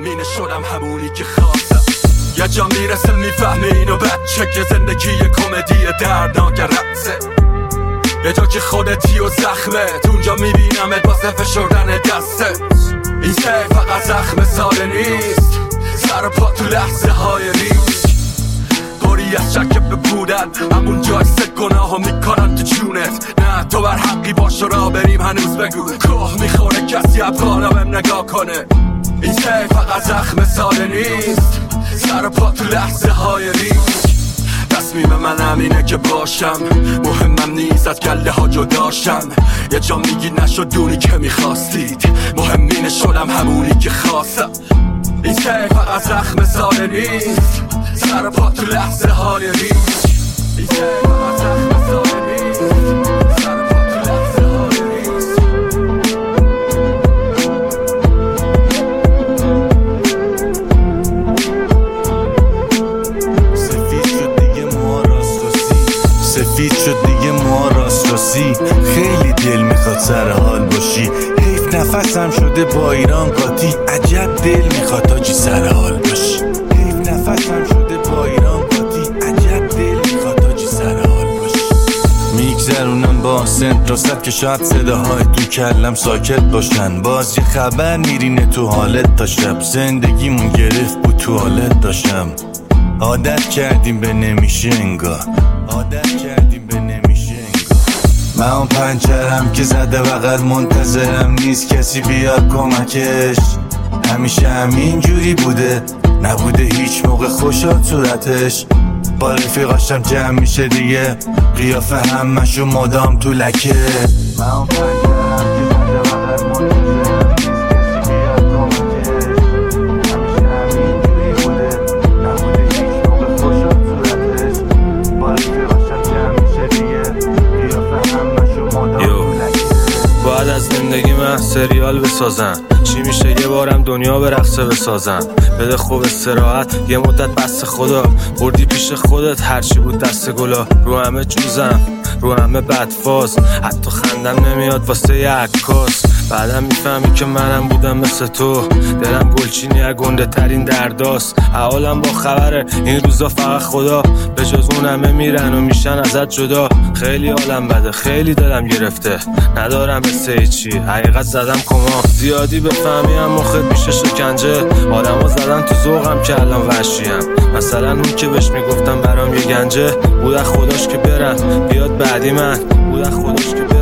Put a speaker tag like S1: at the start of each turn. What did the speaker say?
S1: مهمینه شدم همونی که خواستم. یه جا میرسه میفهمی اینو بچه که زندگی کمدی دردناک رقصه. یه جا که خودتی و زخمت اونجا میبینمت واسه فشردن دستت. این سه فقط زخم ساده نیست، سر و پا تو لحظه های ریسک. پری از شک به بودن همون جای سک گناه میکنن تو جونت. نه تو بر حقی باش و را بریم هنوز بگو کوه میخوره کسی ابقانا بهم نگاه کنه. این سه فقط زخم ساده نیست، سر و پا تو لحظه های ریسک. تصمیم من همینه که باشم، مهمم نیست از گله ها جداشم. یه جا میگی نشد دونی که میخواستید، مهمینه شدم همونی که خواستم. این سه فقط زخم ساده نیست، سر و پا تو لحظه های ریسک. این سه فقط زخم ساده نیست، سر و پا تو لحظه های ریسک.
S2: سفید شد دیگه ما راستاسی، خیلی دل میخواد سر حال باشی. حیف نفسم شده با ایران قاطی، عجب دل میخواد آجی سر حال باشی. حیف نفسم شده با ایران قاطی، عجب دل میخواد آجی سر حال باشی. میگذرونم با سنت راست که شاید صداهای تو کلم ساکت باشن. باز یه خبر میرینه تو حالت تا شب، زندگیمون گرفت بود تو حالت داشتم. عادت کردیم به نمیشه انگار، عادت کردیم به نمیشه انگار. من اون پنچرم که زده بغل منتظرم نیست کسی بیاد کمکش. همیشه همین جوری بوده، نبوده هیچ موقع خوشحال صورتش. با رفیقاشم جمع میشه دیگه، قیافه همشون مدام تو لکه. من اون پنچرم که زده بغل منتظرم
S3: زندگی من سریال بسازن. چی میشه یه بارم دنیا به رقصه بسازن. بده خوب استراحت یه مدت بس خدا، بردی پیش خودت هرچی بود دست گلا. رو همه جوزم، رو همه بدفاز، حتی خندم نمیاد واسه یه عکاس. بعدم میفهمی که منم بودم مثل تو، دلم گلچینی از گنده ترین درداست. حالم با خبره این روزا فقط خدا، به جز اون همه میرن و میشن ازت جدا. خیلی حالم بده، خیلی دلم گرفته، ندارم مثل چی حقیقت زدم کما. زیادی بفهمی هم مخت میشه شکنجه، آدم ها زدن تو ذوقم که الان وحشیم. مثلا اون که بهش میگفتم برام یه گنجه، بود خداش که برم بیاد بعدی من، بود خداش که برم.